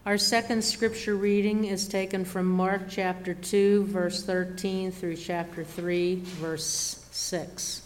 Our second scripture reading is taken from Mark chapter 2, verse 13 through chapter 3, verse 6.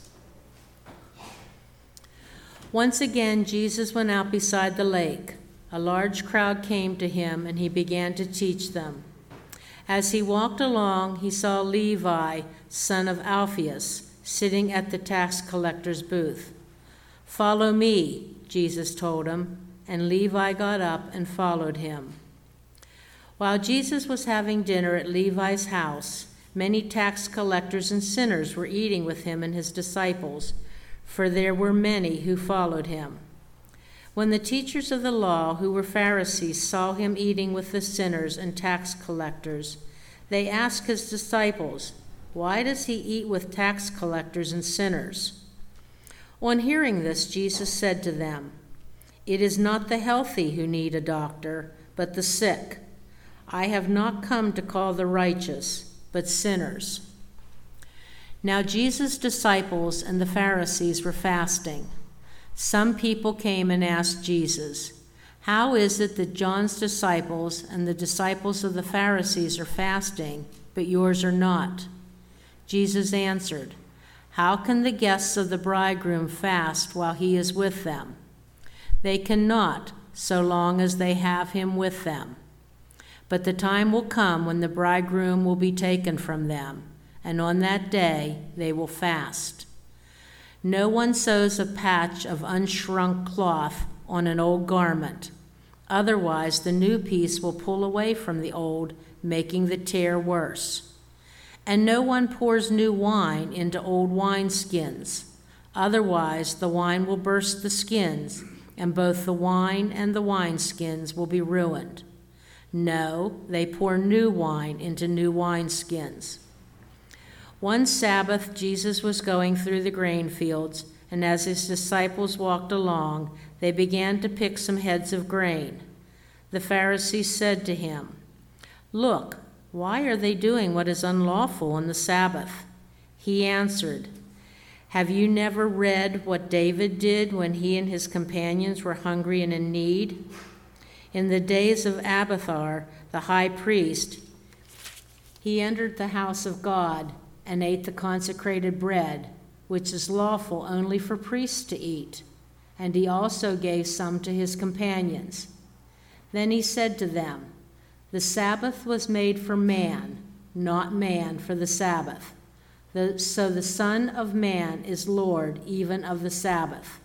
Once again, Jesus went out beside the lake. A large crowd came to him, and he began to teach them. As he walked along, he saw Levi, son of Alphaeus, sitting at the tax collector's booth. "Follow me," Jesus told him, and Levi got up and followed him. While Jesus was having dinner at Levi's house, many tax collectors and sinners were eating with him and his disciples, for there were many who followed him. When the teachers of the law, who were Pharisees, saw him eating with the sinners and tax collectors, they asked his disciples, "Why does he eat with tax collectors and sinners?" On hearing this, Jesus said to them, "It is not the healthy who need a doctor, but the sick. I have not come to call the righteous, but sinners." Now Jesus' disciples and the Pharisees were fasting. Some people came and asked Jesus, "How is it that John's disciples and the disciples of the Pharisees are fasting, but yours are not?" Jesus answered, "How can the guests of the bridegroom fast while he is with them? They cannot, so long as they have him with them. But the time will come when the bridegroom will be taken from them, and on that day they will fast. No one sews a patch of unshrunk cloth on an old garment. Otherwise, the new piece will pull away from the old, making the tear worse. And no one pours new wine into old wineskins. Otherwise, the wine will burst the skins, and both the wine and the wineskins will be ruined. No, they pour new wine into new wineskins." One Sabbath, Jesus was going through the grain fields, and as his disciples walked along, they began to pick some heads of grain. The Pharisees said to him, "Look, why are they doing what is unlawful on the Sabbath?" He answered, "Have you never read what David did when he and his companions were hungry and in need? In the days of Abiathar, the high priest, he entered the house of God and ate the consecrated bread, which is lawful only for priests to eat, and he also gave some to his companions. Then he said to them, 'The Sabbath was made for man, not man for the Sabbath. So the Son of Man is Lord even of the Sabbath.'"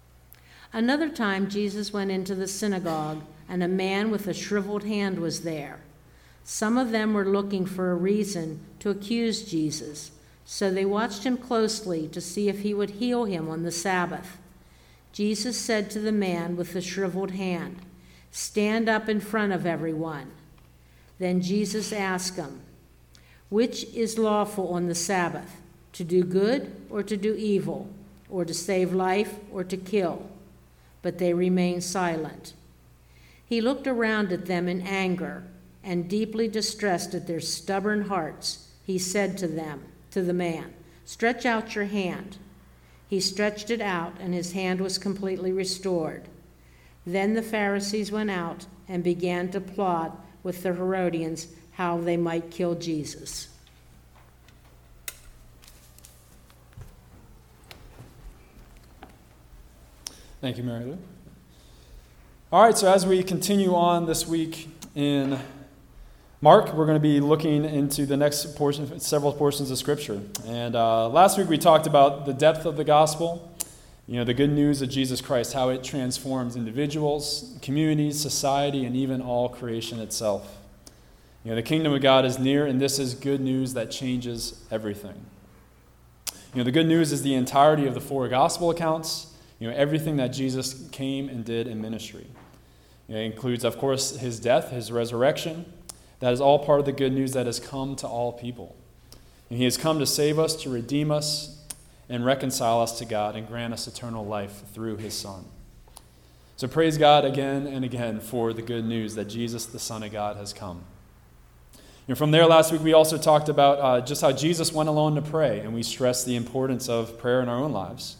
Another time Jesus went into the synagogue, and a man with a shriveled hand was there. Some of them were looking for a reason to accuse Jesus, so they watched him closely to see if he would heal him on the Sabbath. Jesus said to the man with the shriveled hand, "Stand up in front of everyone." Then Jesus asked him, "Which is lawful on the Sabbath, to do good or to do evil, or to save life or to kill?" But they remained silent. He looked around at them in anger, and deeply distressed at their stubborn hearts, he said to the man, "Stretch out your hand." He stretched it out, and his hand was completely restored. Then the Pharisees went out and began to plot with the Herodians how they might kill Jesus. Thank you, Mary Lou. All right, so as we continue on this week in Mark, we're going to be looking into the next portion, several portions of Scripture. And last week we talked about the depth of the gospel, the good news of Jesus Christ, how it transforms individuals, communities, society, and even all creation itself. The kingdom of God is near, and this is good news that changes everything. The good news is the entirety of the four gospel accounts, everything that Jesus came and did in ministry. It includes, of course, his death, his resurrection. That is all part of the good news that has come to all people. And he has come to save us, to redeem us, and reconcile us to God, and grant us eternal life through his Son. So praise God again and again for the good news that Jesus, the Son of God, has come. From there last week, we also talked about just how Jesus went alone to pray, and we stressed the importance of prayer in our own lives.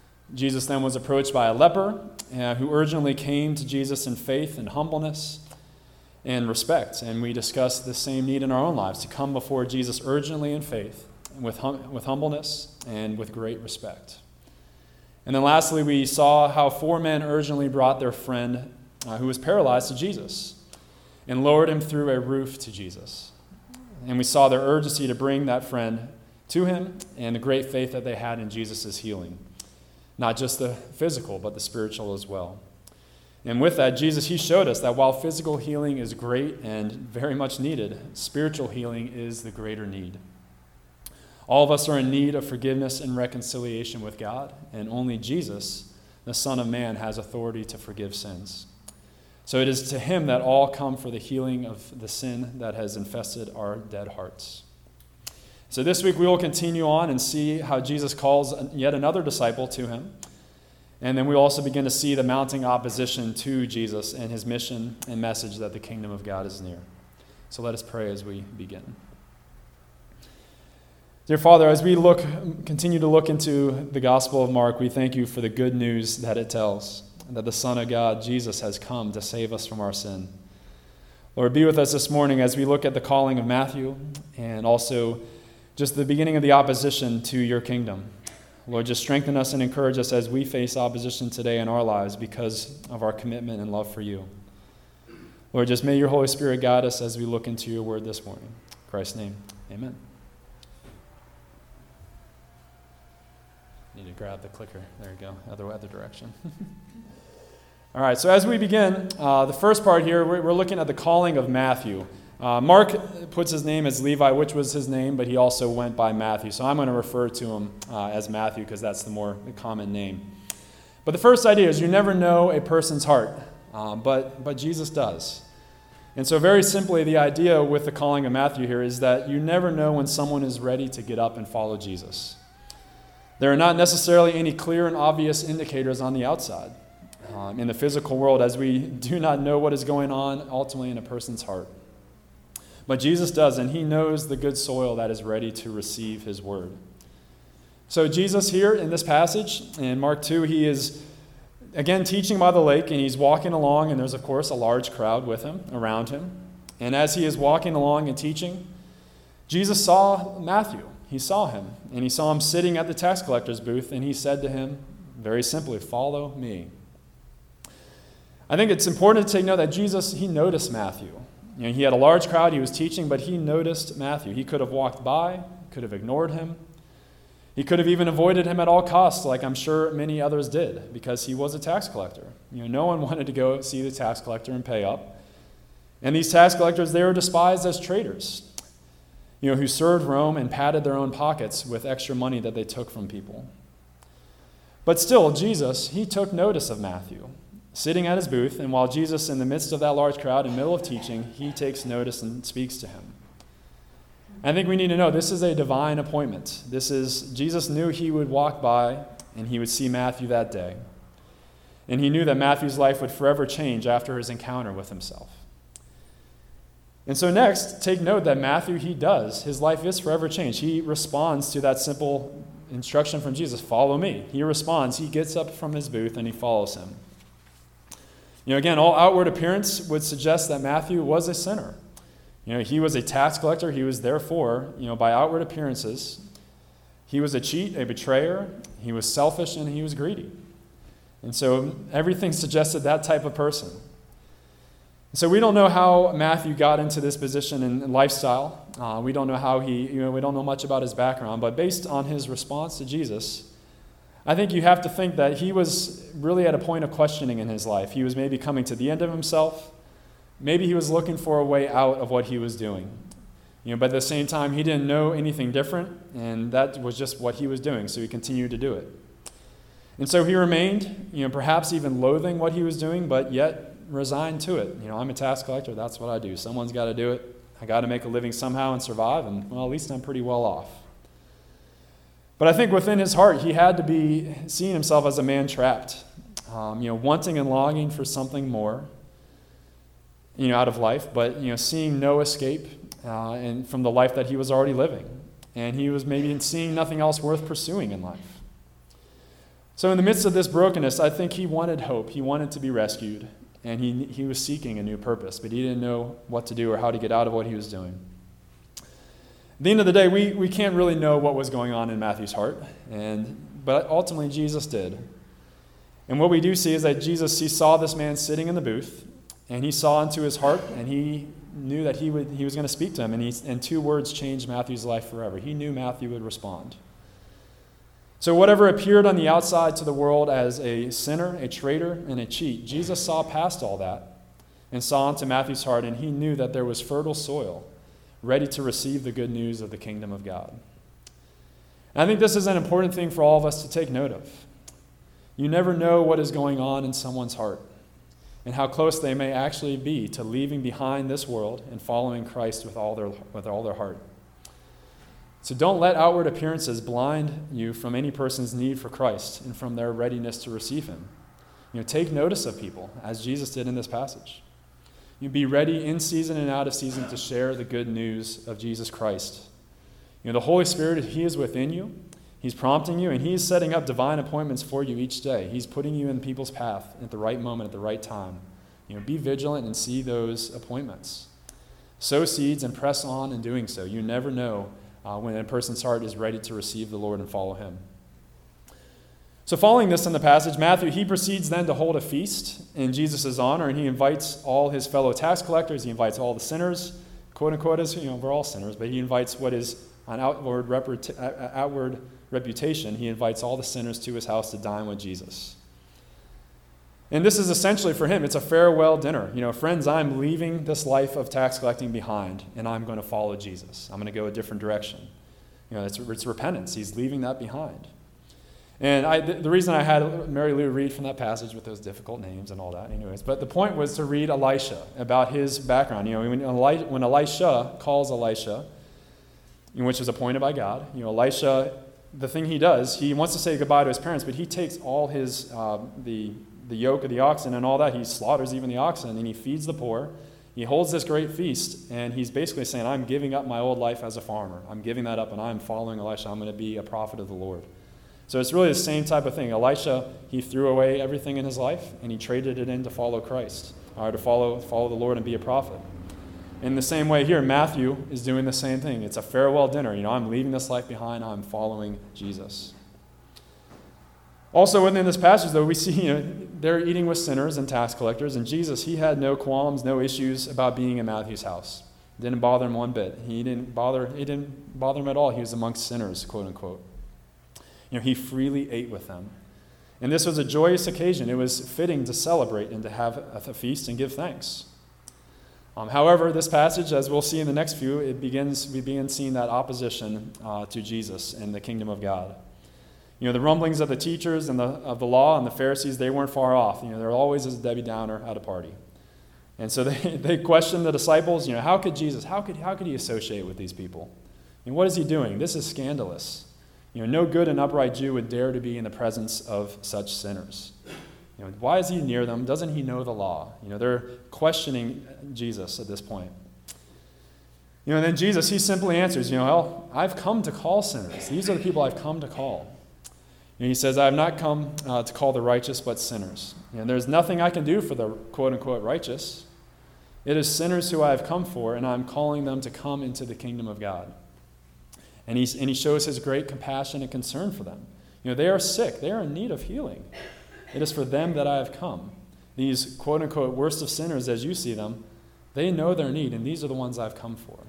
Jesus then was approached by a leper who urgently came to Jesus in faith and humbleness. and respect. And we discuss the same need in our own lives, to come before Jesus urgently in faith, with humbleness and with great respect. And then lastly, we saw how 4 men urgently brought their friend who was paralyzed to Jesus and lowered him through a roof to Jesus. And we saw their urgency to bring that friend to him and the great faith that they had in Jesus' healing. Not just the physical, but the spiritual as well. And with that, Jesus, he showed us that while physical healing is great and very much needed, spiritual healing is the greater need. All of us are in need of forgiveness and reconciliation with God, and only Jesus, the Son of Man, has authority to forgive sins. So it is to him that all come for the healing of the sin that has infested our dead hearts. So this week we will continue on and see how Jesus calls yet another disciple to him. And then we also begin to see the mounting opposition to Jesus and his mission and message that the kingdom of God is near. So let us pray as we begin. Dear Father, as we continue to look into the Gospel of Mark, we thank you for the good news that it tells, that the Son of God, Jesus, has come to save us from our sin. Lord, be with us this morning as we look at the calling of Matthew and also just the beginning of the opposition to your kingdom. Lord, just strengthen us and encourage us as we face opposition today in our lives because of our commitment and love for you. Lord, just may your Holy Spirit guide us as we look into your word this morning. In Christ's name, amen. Need to grab the clicker. There you go. Other direction. All right, so as we begin, the first part here, we're looking at the calling of Matthew. Mark puts his name as Levi, which was his name, but he also went by Matthew. So I'm going to refer to him as Matthew because that's the more common name. But the first idea is you never know a person's heart, but Jesus does. And so very simply, the idea with the calling of Matthew here is that you never know when someone is ready to get up and follow Jesus. There are not necessarily any clear and obvious indicators on the outside in the physical world, as we do not know what is going on ultimately in a person's heart. But Jesus does, and he knows the good soil that is ready to receive his word. So Jesus here in this passage, in Mark 2, he is again teaching by the lake, and he's walking along, and there's, of course, a large crowd with him, around him. And as he is walking along and teaching, Jesus saw Matthew. He saw him, and he saw him sitting at the tax collector's booth, and he said to him, very simply, "Follow me." I think it's important to take note that Jesus, he noticed Matthew. You know, he had a large crowd, he was teaching, but he noticed Matthew. He could have walked by, could have ignored him. He could have even avoided him at all costs, like I'm sure many others did, because he was a tax collector. You know, no one wanted to go see the tax collector and pay up. And these tax collectors, they were despised as traitors, you know, who served Rome and padded their own pockets with extra money that they took from people. But still, Jesus, he took notice of Matthew, sitting at his booth, and while Jesus, in the midst of that large crowd, in the middle of teaching, he takes notice and speaks to him. I think we need to know this is a divine appointment. Jesus knew he would walk by and he would see Matthew that day. And he knew that Matthew's life would forever change after his encounter with himself. And so next, take note that Matthew, his life is forever changed. He responds to that simple instruction from Jesus, "Follow me." He responds, he gets up from his booth and he follows him. You know, again, all outward appearance would suggest that Matthew was a sinner. You know, he was a tax collector. He was therefore, you know, by outward appearances, he was a cheat, a betrayer. He was selfish and he was greedy. And so everything suggested that type of person. So we don't know how Matthew got into this position and lifestyle. We don't know how we don't know much about his background, but based on his response to Jesus, I think you have to think that he was really at a point of questioning in his life. He was maybe coming to the end of himself. Maybe he was looking for a way out of what he was doing. You know, but at the same time, he didn't know anything different, and that was just what he was doing, so he continued to do it. And so he remained, you know, perhaps even loathing what he was doing, but yet resigned to it. You know, I'm a tax collector, that's what I do. Someone's got to do it. I got to make a living somehow and survive, and, well, at least I'm pretty well off. But I think within his heart, he had to be seeing himself as a man trapped, you know, wanting and longing for something more, you know, out of life, but, you know, seeing no escape and from the life that he was already living. And he was maybe seeing nothing else worth pursuing in life. So in the midst of this brokenness, I think he wanted hope. He wanted to be rescued. and he was seeking a new purpose, but he didn't know what to do or how to get out of what he was doing. At the end of the day, we can't really know what was going on in Matthew's heart, but ultimately Jesus did. And what we do see is that he saw this man sitting in the booth, and he saw into his heart, and he knew that he was going to speak to him, and 2 words changed Matthew's life forever. He knew Matthew would respond. So whatever appeared on the outside to the world as a sinner, a traitor, and a cheat, Jesus saw past all that and saw into Matthew's heart, and he knew that there was fertile soil ready to receive the good news of the kingdom of God. And I think this is an important thing for all of us to take note of. You never know what is going on in someone's heart and how close they may actually be to leaving behind this world and following Christ with all their heart. So don't let outward appearances blind you from any person's need for Christ and from their readiness to receive him. Take notice of people, as Jesus did in this passage. You be ready in season and out of season to share the good news of Jesus Christ. The Holy Spirit, he is within you. He's prompting you, and he's setting up divine appointments for you each day. He's putting you in people's path at the right moment, at the right time. Be vigilant and see those appointments. Sow seeds and press on in doing so. You never know when a person's heart is ready to receive the Lord and follow him. So following this in the passage, Matthew, he proceeds then to hold a feast in Jesus' honor, and he invites all his fellow tax collectors, he invites all the sinners, quote unquote, as we're all sinners, but he invites what is an outward reputation, he invites all the sinners to his house to dine with Jesus. And this is essentially for him, it's a farewell dinner. Friends, I'm leaving this life of tax collecting behind, and I'm going to follow Jesus. I'm going to go a different direction. It's repentance. He's leaving that behind. And the reason I had Mary Lou read from that passage with those difficult names and all that, anyways, but the point was to read Elisha, about his background. When Elisha calls Elisha, which was appointed by God, Elisha, the thing he does, he wants to say goodbye to his parents, but he takes all his the yoke of the oxen and all that. He slaughters even the oxen, and he feeds the poor. He holds this great feast, and he's basically saying, I'm giving up my old life as a farmer. I'm giving that up, and I'm following Elisha. I'm going to be a prophet of the Lord. So it's really the same type of thing. Elisha, he threw away everything in his life, and he traded it in to follow Christ, or to follow the Lord and be a prophet. In the same way here, Matthew is doing the same thing. It's a farewell dinner. I'm leaving this life behind. I'm following Jesus. Also within this passage, though, we see they're eating with sinners and tax collectors, and Jesus, he had no qualms, no issues about being in Matthew's house. It didn't bother him one bit. It didn't bother him at all. He was amongst sinners, quote unquote. He freely ate with them. And this was a joyous occasion. It was fitting to celebrate and to have a feast and give thanks. However, this passage, as we'll see in the next few, we begin seeing that opposition to Jesus and the kingdom of God. The rumblings of the teachers and of the law and the Pharisees, they weren't far off. They're always as a Debbie Downer at a party. And so they questioned the disciples, how could Jesus, how could he associate with these people? And what is he doing? This is scandalous. No good and upright Jew would dare to be in the presence of such sinners. Why is he near them? Doesn't he know the law? They're questioning Jesus at this point. And then Jesus, he simply answers, I've come to call sinners. These are the people I've come to call. And he says, I have not come to call the righteous, but sinners. And there's nothing I can do for the quote-unquote righteous. It is sinners who I have come for, and I'm calling them to come into the kingdom of God. And he shows his great compassion and concern for them. They are sick. They are in need of healing. It is for them that I have come. These quote-unquote worst of sinners, as you see them, they know their need, and these are the ones I've come for.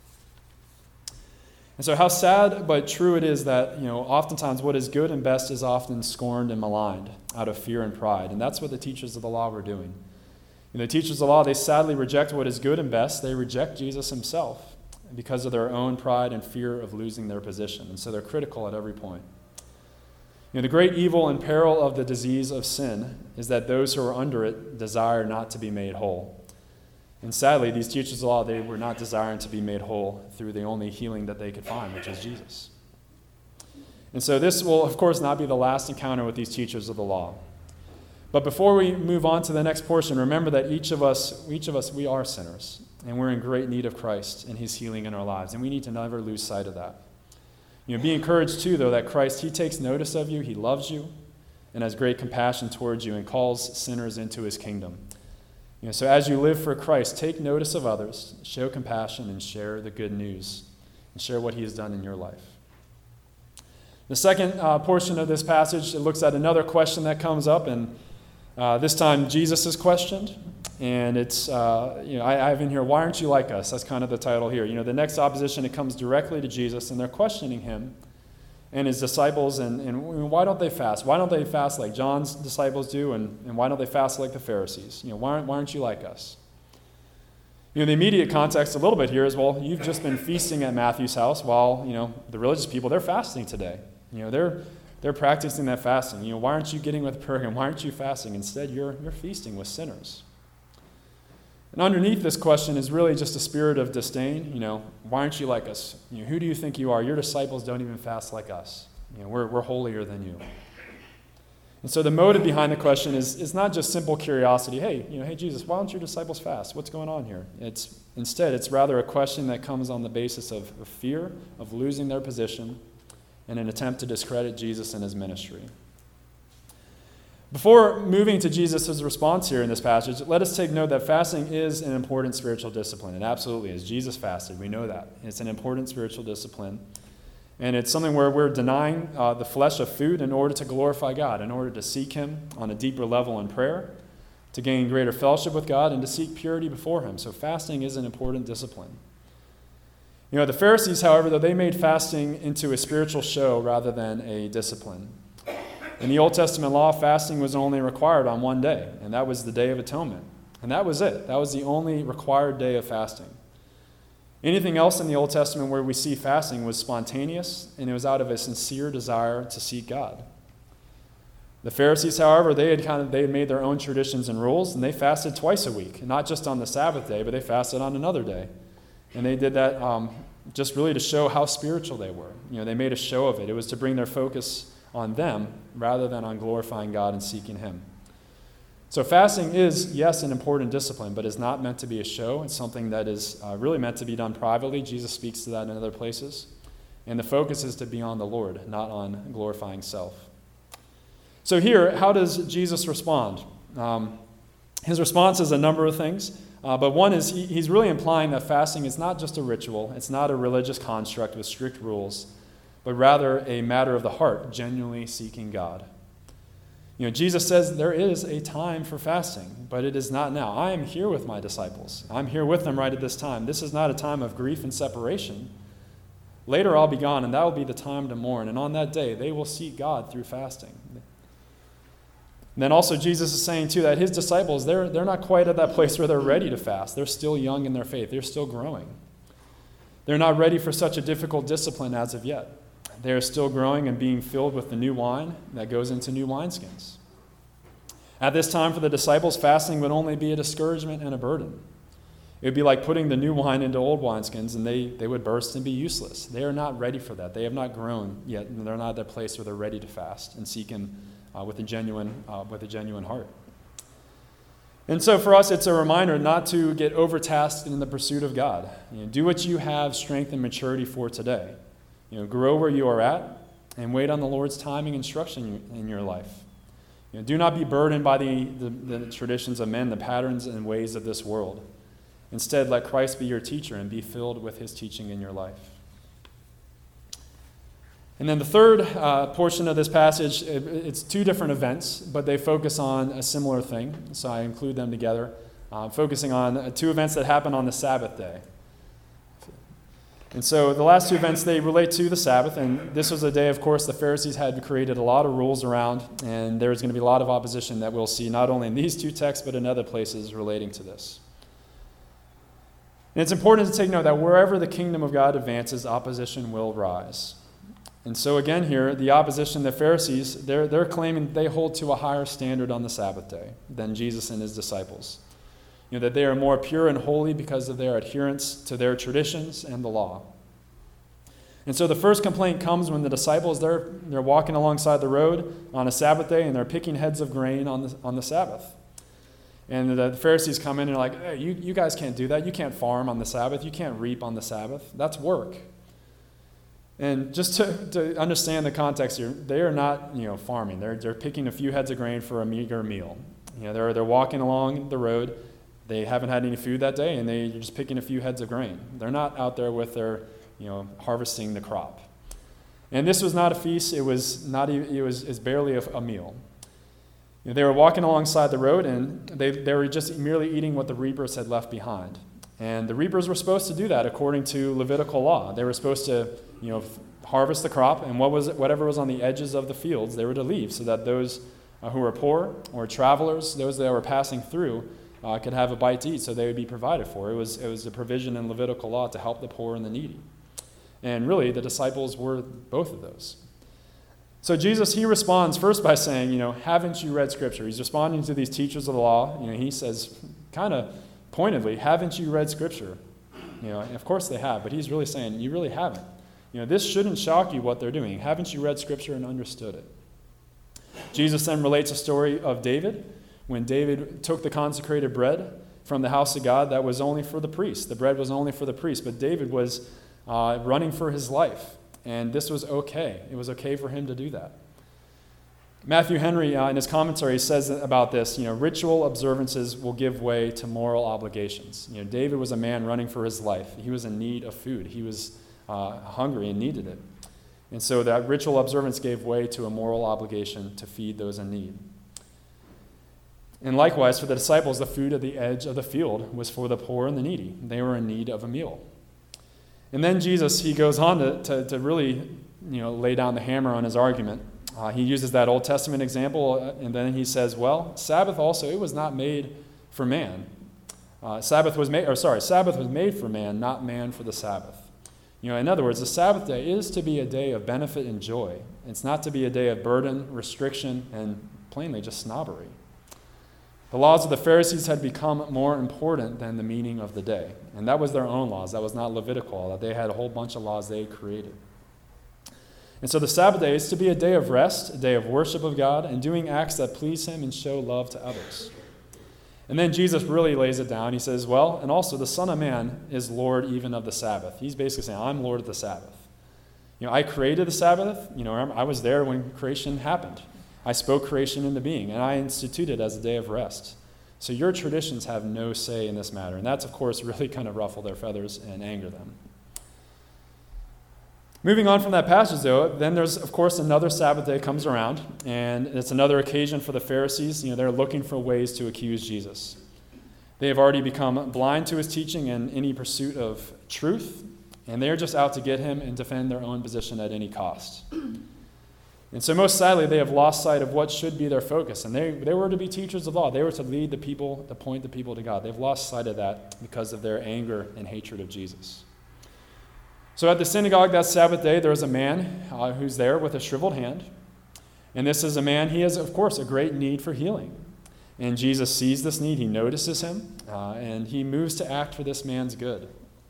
And so how sad but true it is that, oftentimes what is good and best is often scorned and maligned out of fear and pride. And that's what the teachers of the law were doing. The teachers of the law, they sadly reject what is good and best. They reject Jesus himself because of their own pride and fear of losing their position. And so they're critical at every point. The great evil and peril of the disease of sin is that those who are under it desire not to be made whole. And sadly, these teachers of the law, they were not desiring to be made whole through the only healing that they could find, which is Jesus. And so this will, of course, not be the last encounter with these teachers of the law. But before we move on to the next portion, remember that each of us, we are sinners, and we're in great need of Christ and his healing in our lives, and we need to never lose sight of that. Be encouraged, too, though, that Christ, he takes notice of you, he loves you, and has great compassion towards you and calls sinners into his kingdom. So as you live for Christ, take notice of others, show compassion, and share the good news, and share what he has done in your life. The second portion of this passage, it looks at another question that comes up, and this time Jesus is questioned. And it's, I have in here, why aren't you like us? That's kind of the title here. The next opposition, it comes directly to Jesus, and they're questioning him and his disciples, and why don't they fast? Why don't they fast like John's disciples do, and why don't they fast like the Pharisees? Why aren't you like us? The immediate context a little bit here is, well, you've just been feasting at Matthew's house while, the religious people, they're fasting today. They're practicing that fasting. Why aren't you getting with the program? Why aren't you fasting? Instead, you're feasting with sinners. And underneath this question is really just a spirit of disdain. Why aren't you like us? Who do you think you are? Your disciples don't even fast like us. We're holier than you. And so the motive behind the question is not just simple curiosity. Hey Jesus, why don't your disciples fast? What's going on here? Instead, it's rather a question that comes on the basis of fear of losing their position and an attempt to discredit Jesus and his ministry. Before moving to Jesus' response here in this passage, let us take note that fasting is an important spiritual discipline. It absolutely is. Jesus fasted. We know that. It's an important spiritual discipline. And it's something where we're denying the flesh of food in order to glorify God, in order to seek him on a deeper level in prayer, to gain greater fellowship with God, and to seek purity before him. So fasting is an important discipline. The Pharisees, however, though, they made fasting into a spiritual show rather than a discipline. In the Old Testament law, fasting was only required on one day, and that was the Day of Atonement. And that was it. That was the only required day of fasting. Anything else in the Old Testament where we see fasting was spontaneous, and it was out of a sincere desire to seek God. The Pharisees, however, they had made their own traditions and rules, and they fasted twice a week, not just on the Sabbath day, but they fasted on another day. And they did that just really to show how spiritual they were. They made a show of it. It was to bring their focus on them rather than on glorifying God and seeking him. So fasting is, yes, an important discipline, but is not meant to be a show. It's something that is really meant to be done privately. Jesus speaks to that in other places. And the focus is to be on the Lord, not on glorifying self. So here, how does Jesus respond? His response is a number of things. But one is he's really implying that fasting is not just a ritual. It's not a religious construct with strict rules, but rather a matter of the heart, genuinely seeking God. Jesus says there is a time for fasting, but it is not now. I am here with my disciples. I'm here with them right at this time. This is not a time of grief and separation. Later I'll be gone, and that will be the time to mourn. And on that day, they will seek God through fasting. And then also Jesus is saying, too, that his disciples, they're not quite at that place where they're ready to fast. They're still young in their faith. They're still growing. They're not ready for such a difficult discipline as of yet. They are still growing and being filled with the new wine that goes into new wineskins. At this time for the disciples, fasting would only be a discouragement and a burden. It would be like putting the new wine into old wineskins, and they would burst and be useless. They are not ready for that. They have not grown yet, and they're not at that place where they're ready to fast and seek him with a genuine heart. And so for us, it's a reminder not to get overtasked in the pursuit of God. Do what you have strength and maturity for today. Grow where you are at and wait on the Lord's timing and instruction in your life. Do not be burdened by the traditions of men, the patterns and ways of this world. Instead, let Christ be your teacher and be filled with his teaching in your life. And then the third portion of this passage, it's two different events, but they focus on a similar thing. So I include them together, focusing on two events that happen on the Sabbath day. And so the last two events, they relate to the Sabbath. And this was a day, of course, the Pharisees had created a lot of rules around, and there's going to be a lot of opposition that we'll see not only in these two texts, but in other places relating to this. And it's important to take note that wherever the kingdom of God advances, opposition will rise. And so again here, the opposition, the Pharisees, they're claiming they hold to a higher standard on the Sabbath day than Jesus and his disciples. That they are more pure and holy because of their adherence to their traditions and the law. And so the first complaint comes when the disciples, they're walking alongside the road on a Sabbath day, and they're picking heads of grain on the Sabbath. And the Pharisees come in and are like, hey, you guys can't do that. You can't farm on the Sabbath. You can't reap on the Sabbath. That's work. And just to understand the context here, they are not farming. They're picking a few heads of grain for a meager meal. They're walking along the road, They haven't had any food that day, and they're just picking a few heads of grain. They're not out there with their, harvesting the crop. And this was not a feast. It was barely a meal. They were walking alongside the road, and they were just merely eating what the reapers had left behind. And the reapers were supposed to do that according to Levitical law. They were supposed to, harvest the crop, and whatever was on the edges of the fields, they were to leave, so that those who were poor or travelers, those that were passing through, could have a bite to eat, so they would be provided for. It was a provision in Levitical law to help the poor and the needy. And really, the disciples were both of those. So Jesus, he responds first by saying, haven't you read Scripture? He's responding to these teachers of the law. He says, kind of pointedly, haven't you read Scripture? And of course they have, but he's really saying, you really haven't. This shouldn't shock you what they're doing. Haven't you read Scripture and understood it? Jesus then relates a story of David, when David took the consecrated bread from the house of God that was only for the priest. The bread was only for the priest, but David was running for his life, and this was okay. It was okay for him to do that. Matthew Henry, in his commentary, says about this, ritual observances will give way to moral obligations. David was a man running for his life. He was in need of food. He was hungry and needed it. And so that ritual observance gave way to a moral obligation to feed those in need. And likewise, for the disciples, the food at the edge of the field was for the poor and the needy. They were in need of a meal. And then Jesus, he goes on to really, lay down the hammer on his argument. He uses that Old Testament example, and then he says, well, Sabbath also, it was not made for man. Sabbath was made for man, not man for the Sabbath. In other words, the Sabbath day is to be a day of benefit and joy. It's not to be a day of burden, restriction, and plainly just snobbery. The laws of the Pharisees had become more important than the meaning of the day. And that was their own laws. That was not Levitical. That they had a whole bunch of laws they had created. And so the Sabbath day is to be a day of rest, a day of worship of God, and doing acts that please Him and show love to others. And then Jesus really lays it down. He says, well, and also the Son of Man is Lord even of the Sabbath. He's basically saying, I'm Lord of the Sabbath. I created the Sabbath. I was there when creation happened. I spoke creation into being, and I instituted it as a day of rest. So your traditions have no say in this matter. And that's, of course, really kind of ruffle their feathers and anger them. Moving on from that passage, though, then there's, of course, another Sabbath day comes around, and it's another occasion for the Pharisees. They're looking for ways to accuse Jesus. They have already become blind to his teaching and any pursuit of truth, and they're just out to get him and defend their own position at any cost. And so most sadly, they have lost sight of what should be their focus. And they were to be teachers of law. They were to lead the people, to point the people to God. They've lost sight of that because of their anger and hatred of Jesus. So at the synagogue that Sabbath day, there is a man who's there with a shriveled hand. And this is a man, he has, of course, a great need for healing. And Jesus sees this need. He notices him, and he moves to act for this man's good.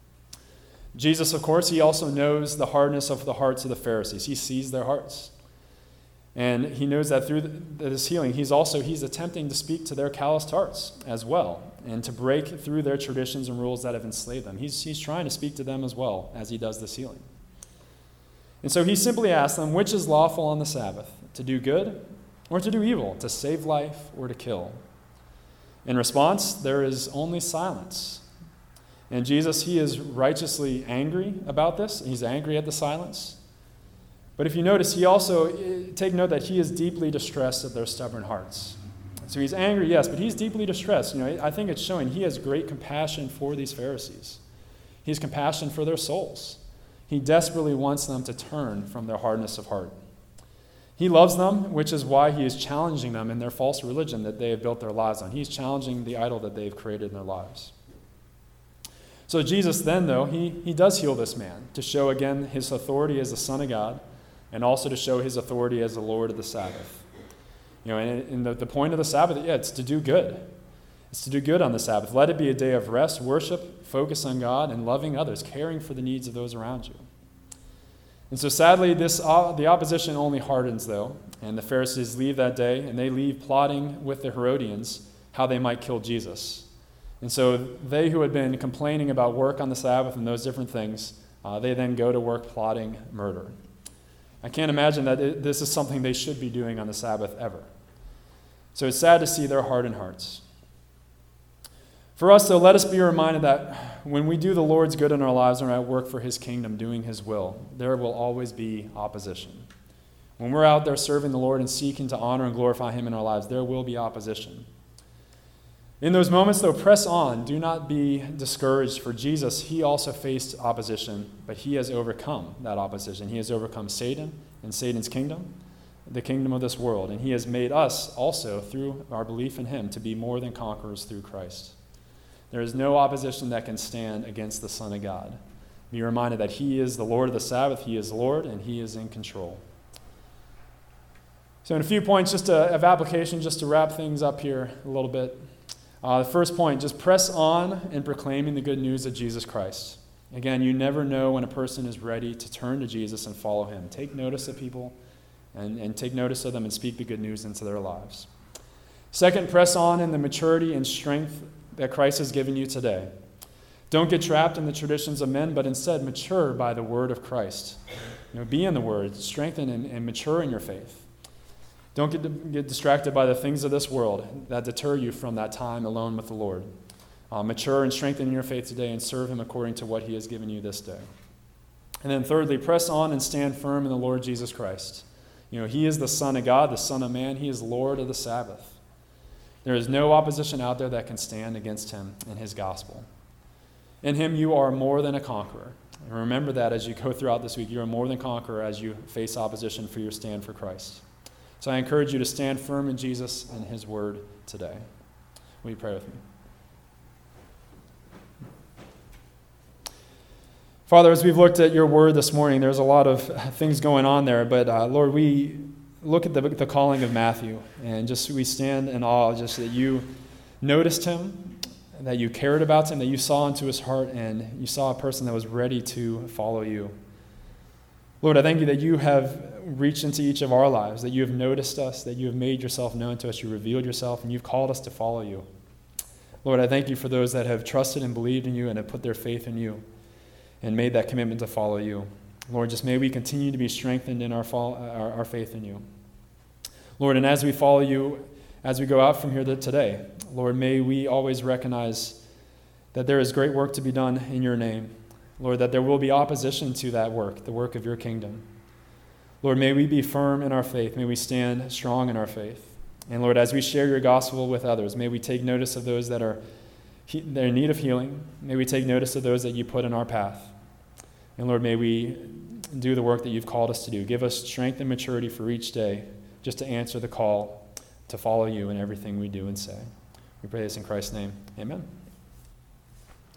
Jesus, of course, he also knows the hardness of the hearts of the Pharisees. He sees their hearts. And he knows that through this healing, he's attempting to speak to their calloused hearts as well, and to break through their traditions and rules that have enslaved them. He's trying to speak to them as well as he does this healing. And so he simply asks them, which is lawful on the Sabbath, to do good or to do evil, to save life or to kill? In response, there is only silence. And Jesus, he is righteously angry about this. He's angry at the silence. But if you notice, he also, take note that he is deeply distressed at their stubborn hearts. So he's angry, yes, but he's deeply distressed. I think it's showing he has great compassion for these Pharisees. He has compassion for their souls. He desperately wants them to turn from their hardness of heart. He loves them, which is why he is challenging them in their false religion that they have built their lives on. He's challenging the idol that they've created in their lives. So Jesus then, though, he does heal this man to show again his authority as the Son of God, and also to show his authority as the Lord of the Sabbath. And the point of the Sabbath, it's to do good. It's to do good on the Sabbath. Let it be a day of rest, worship, focus on God, and loving others, caring for the needs of those around you. And so sadly, the opposition only hardens, though, and the Pharisees leave that day, and they leave plotting with the Herodians how they might kill Jesus. And so they who had been complaining about work on the Sabbath and those different things, they then go to work plotting murder. I can't imagine that this is something they should be doing on the Sabbath ever. So it's sad to see their hardened hearts. For us, though, let us be reminded that when we do the Lord's good in our lives and are at work for his kingdom, doing his will, there will always be opposition. When we're out there serving the Lord and seeking to honor and glorify him in our lives, there will be opposition. In those moments, though, press on. Do not be discouraged. For Jesus, he also faced opposition, but he has overcome that opposition. He has overcome Satan and Satan's kingdom, the kingdom of this world, and he has made us also, through our belief in him, to be more than conquerors through Christ. There is no opposition that can stand against the Son of God. Be reminded that he is the Lord of the Sabbath, he is Lord, and he is in control. So in a few points just of application, just to wrap things up here a little bit. The first point, just press on in proclaiming the good news of Jesus Christ. Again, you never know when a person is ready to turn to Jesus and follow him. Take notice of people and take notice of them and speak the good news into their lives. Second, press on in the maturity and strength that Christ has given you today. Don't get trapped in the traditions of men, but instead mature by the word of Christ. Be in the word, strengthen and mature in your faith. Don't get distracted by the things of this world that deter you from that time alone with the Lord. Mature and strengthen in your faith today and serve him according to what he has given you this day. And then thirdly, press on and stand firm in the Lord Jesus Christ. He is the Son of God, the Son of Man. He is Lord of the Sabbath. There is no opposition out there that can stand against him and his gospel. In him you are more than a conqueror. And remember that as you go throughout this week, you are more than a conqueror as you face opposition for your stand for Christ. So I encourage you to stand firm in Jesus and his word today. Will you pray with me? Father, as we've looked at your word this morning, there's a lot of things going on there, but Lord, we look at the calling of Matthew, and just we stand in awe just that you noticed him, that you cared about him, that you saw into his heart, and you saw a person that was ready to follow you. Lord, I thank you that you have reached into each of our lives, that you have noticed us, that you have made yourself known to us, you revealed yourself, and you've called us to follow you. Lord, I thank you for those that have trusted and believed in you and have put their faith in you and made that commitment to follow you. Lord, just may we continue to be strengthened in our faith in you. Lord, and as we follow you, as we go out from here today, Lord, may we always recognize that there is great work to be done in your name. Lord, that there will be opposition to that work, the work of your kingdom. Lord, may we be firm in our faith. May we stand strong in our faith. And Lord, as we share your gospel with others, may we take notice of those that are in need of healing. May we take notice of those that you put in our path. And Lord, may we do the work that you've called us to do. Give us strength and maturity for each day just to answer the call to follow you in everything we do and say. We pray this in Christ's name. Amen.